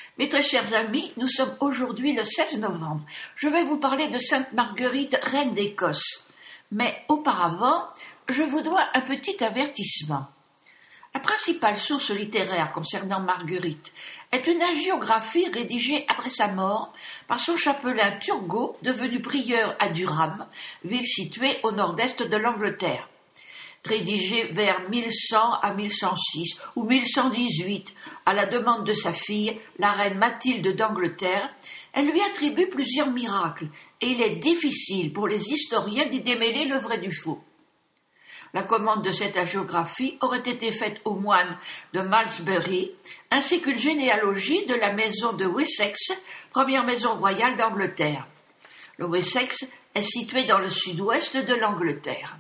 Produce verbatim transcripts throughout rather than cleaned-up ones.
Mes très chers amis, nous sommes aujourd'hui le seize novembre. Je vais vous parler de Sainte Marguerite, reine d'Écosse. Mais auparavant, je vous dois un petit avertissement. La principale source littéraire concernant Marguerite est une hagiographie rédigée après sa mort par son chapelain Turgot, devenu prieur à Durham, ville située au nord-est de l'Angleterre. Rédigée vers mille cent à mille cent six ou mille cent dix-huit à la demande de sa fille, la reine Mathilde d'Angleterre, elle lui attribue plusieurs miracles et il est difficile pour les historiens d'y démêler le vrai du faux. La commande de cette hagiographie aurait été faite aux moines de Malmesbury, ainsi qu'une généalogie de la maison de Wessex, première maison royale d'Angleterre. Le Wessex est situé dans le sud-ouest de l'Angleterre.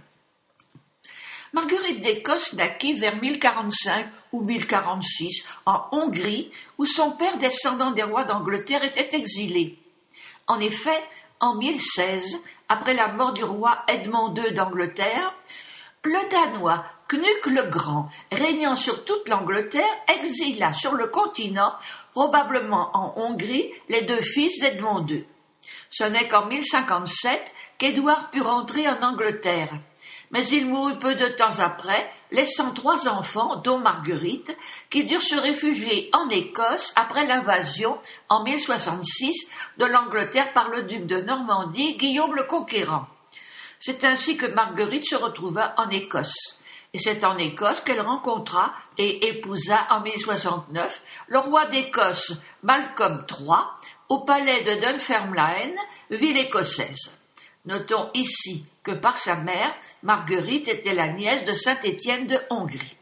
Marguerite d'Écosse naquit vers mille quarante-cinq ou mille quarante-six en Hongrie, où son père, descendant des rois d'Angleterre, était exilé. En effet, en mille seize, après la mort du roi Edmond deux d'Angleterre, le Danois Knut le Grand, régnant sur toute l'Angleterre, exila sur le continent, probablement en Hongrie, les deux fils d'Edmond deux. Ce n'est qu'en mille cinquante-sept qu'Édouard put rentrer en Angleterre. Mais il mourut peu de temps après, laissant trois enfants, dont Marguerite, qui durent se réfugier en Écosse après l'invasion, en mille soixante-six, de l'Angleterre par le duc de Normandie, Guillaume le Conquérant. C'est ainsi que Marguerite se retrouva en Écosse. Et c'est en Écosse qu'elle rencontra et épousa en mille soixante-neuf le roi d'Écosse, Malcolm trois, au palais de Dunfermline, ville écossaise. Notons ici que par sa mère, Marguerite était la nièce de saint Étienne de Hongrie.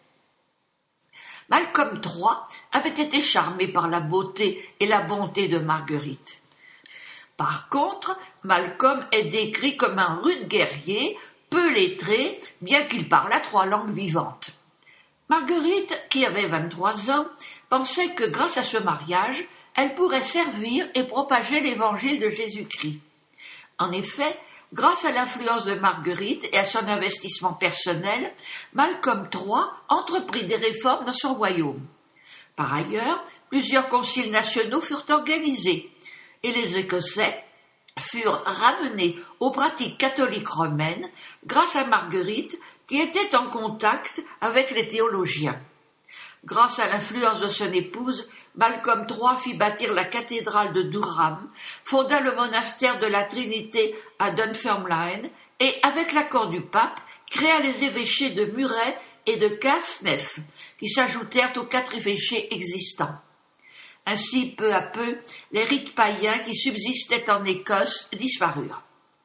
Malcolm trois avait été charmé par la beauté et la bonté de Marguerite. Par contre, Malcolm est décrit comme un rude guerrier, peu lettré, bien qu'il parlât trois langues vivantes. Marguerite, qui avait vingt-trois ans, pensait que grâce à ce mariage, elle pourrait servir et propager l'évangile de Jésus-Christ. En effet, grâce à l'influence de Marguerite et à son investissement personnel, Malcolm trois entreprit des réformes dans son royaume. Par ailleurs, plusieurs conciles nationaux furent organisés et les Écossais furent ramenés aux pratiques catholiques romaines grâce à Marguerite qui était en contact avec les théologiens. Grâce à l'influence de son épouse, Malcolm trois fit bâtir la cathédrale de Durham, fonda le monastère de la Trinité à Dunfermline et, avec l'accord du pape, créa les évêchés de Murray et de Casnef, qui s'ajoutèrent aux quatre évêchés existants. Ainsi, peu à peu, les rites païens qui subsistaient en Écosse disparurent.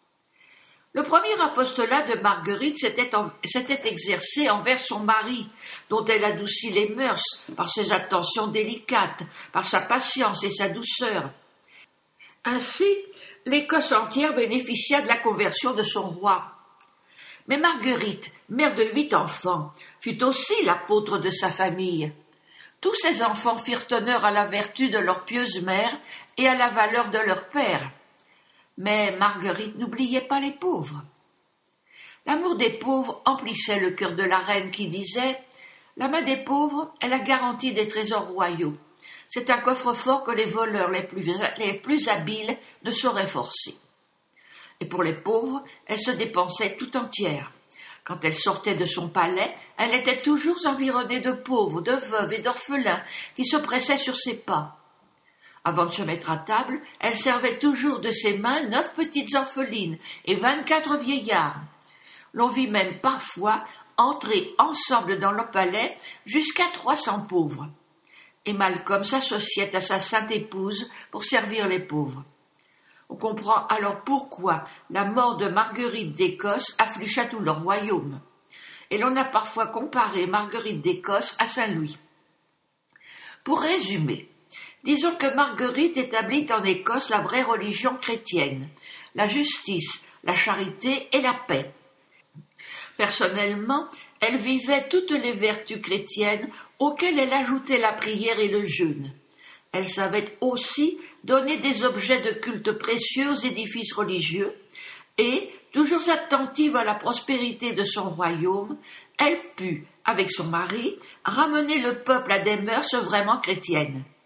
Le premier apostolat de Marguerite s'était, en, s'était exercé envers son mari, dont elle adoucit les mœurs par ses attentions délicates, par sa patience et sa douceur. Ainsi, l'Écosse entière bénéficia de la conversion de son roi. Mais Marguerite, mère de huit enfants, fut aussi l'apôtre de sa famille. Tous ses enfants firent honneur à la vertu de leur pieuse mère et à la valeur de leur père. Mais Marguerite n'oubliait pas les pauvres. L'amour des pauvres emplissait le cœur de la reine qui disait « La main des pauvres est la garantie des trésors royaux. C'est un coffre-fort que les voleurs les plus, les plus habiles ne sauraient forcer. » Et pour les pauvres, elle se dépensait tout entière. Quand elle sortait de son palais, elle était toujours environnée de pauvres, de veuves et d'orphelins qui se pressaient sur ses pas. Avant de se mettre à table, elle servait toujours de ses mains neuf petites orphelines et vingt-quatre vieillards. L'on vit même parfois entrer ensemble dans le palais jusqu'à trois cents pauvres. Et Malcolm s'associait à sa sainte épouse pour servir les pauvres. On comprend alors pourquoi la mort de Marguerite d'Écosse affligea tout le royaume. Et l'on a parfois comparé Marguerite d'Écosse à Saint Louis. Pour résumer, disons que Marguerite établit en Écosse la vraie religion chrétienne, la justice, la charité et la paix. Personnellement, elle vivait toutes les vertus chrétiennes auxquelles elle ajoutait la prière et le jeûne. Elle savait aussi donner des objets de culte précieux aux édifices religieux et, toujours attentive à la prospérité de son royaume, elle put, avec son mari, ramener le peuple à des mœurs vraiment chrétiennes.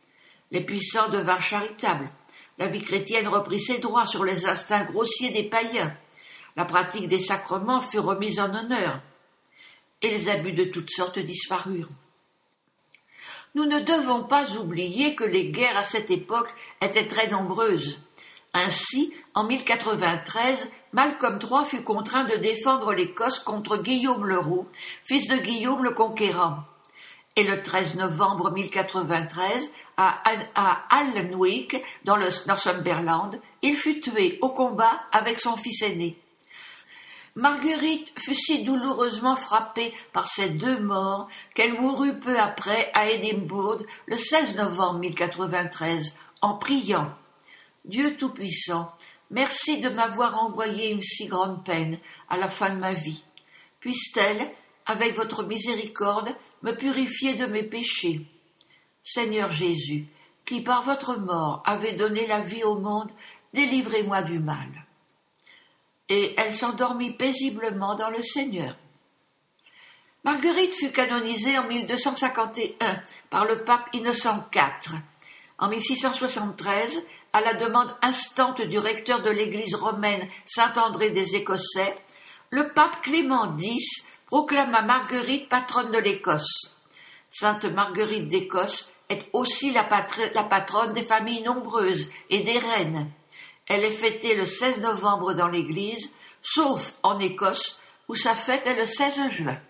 Les puissants devinrent charitables. La vie chrétienne reprit ses droits sur les instincts grossiers des païens. La pratique des sacrements fut remise en honneur. Et les abus de toutes sortes disparurent. Nous ne devons pas oublier que les guerres à cette époque étaient très nombreuses. Ainsi, en mille quatre-vingt-treize, Malcolm trois fut contraint de défendre l'Écosse contre Guillaume le Roux, fils de Guillaume le Conquérant. Et le treize novembre mille quatre-vingt-treize, à, à Alnwick, dans le Northumberland, il fut tué au combat avec son fils aîné. Marguerite fut si douloureusement frappée par ces deux morts qu'elle mourut peu après à Édimbourg le seize novembre mille quatre-vingt-treize, en priant « Dieu Tout-Puissant, merci de m'avoir envoyé une si grande peine à la fin de ma vie. Puisse-t-elle, avec votre miséricorde, me purifier de mes péchés. Seigneur Jésus, qui par votre mort avez donné la vie au monde, délivrez-moi du mal. » Et elle s'endormit paisiblement dans le Seigneur. Marguerite fut canonisée en mille deux cent cinquante et un par le pape Innocent quatre. En mille six cent soixante-treize, à la demande instante du recteur de l'église romaine Saint-André des Écossais, le pape Clément X proclama Marguerite patronne de l'Écosse. Sainte Marguerite d'Écosse est aussi la, patr- la patronne des familles nombreuses et des reines. Elle est fêtée le seize novembre dans l'église, sauf en Écosse où sa fête est le seize juin.